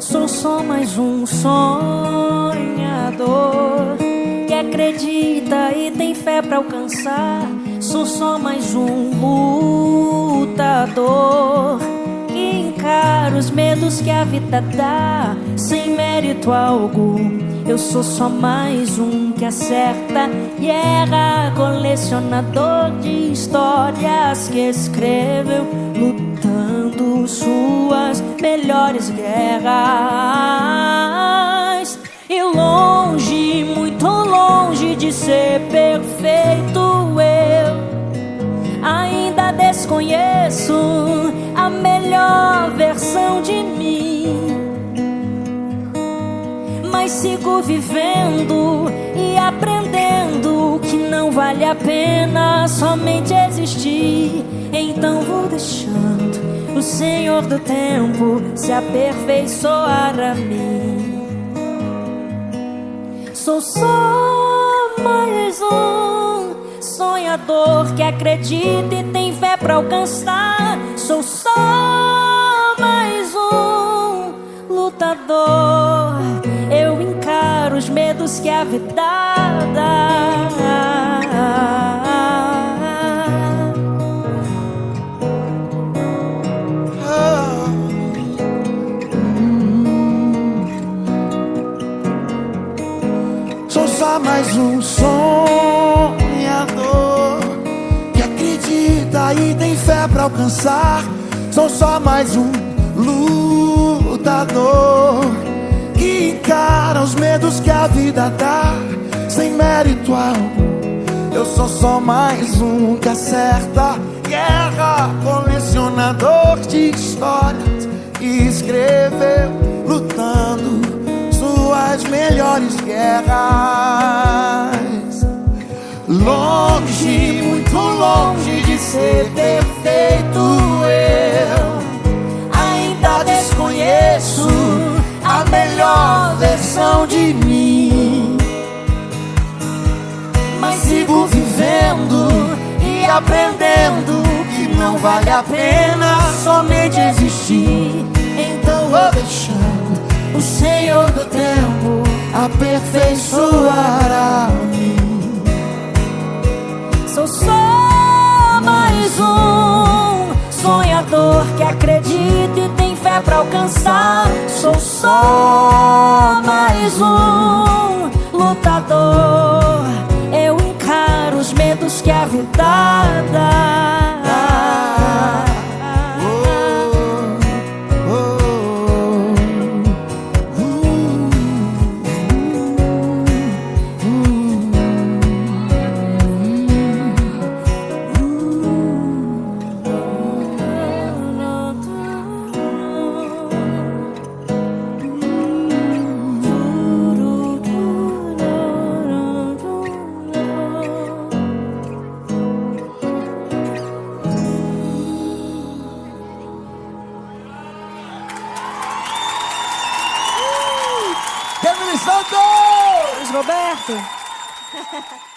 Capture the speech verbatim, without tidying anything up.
Sou só mais um sonhador que acredita e tem fé pra alcançar. Sou só mais um lutador que encara os medos que a vida dá sem mérito algum. Eu sou só mais um que acerta e erra, colecionador de histórias que escreveu lutando suas melhores guerras. E longe, muito longe de ser perfeito, eu ainda desconheço a melhor versão de mim. Mas sigo vivendo e aprendendo que não vale a pena somente existir. Então vou deixando o Senhor do tempo se aperfeiçoar a mim. Sou só mais um sonhador que acredita e tem fé pra alcançar. Sou só mais um lutador. Eu encaro os medos que a vida dá. Sou só mais um sonhador que acredita e tem fé pra alcançar. Sou só mais um lutador que encara os medos que a vida dá sem mérito algum. Eu sou só mais um que acerta e erra, colecionador de histórias e escreveu lutando suas melhores guerras. Longe, muito longe de ser perfeito, eu ainda desconheço a melhor versão de mim. Mas sigo vivendo e aprendendo que não vale a pena somente existir. Então vou deixando o Senhor do tempo aperfeiçoar a mim. Sou só mais um sonhador que acredita e tem fé pra alcançar. Sou só mais um lutador. Eu encaro os medos que a vida dá. Kevin Santos! Luiz Roberto.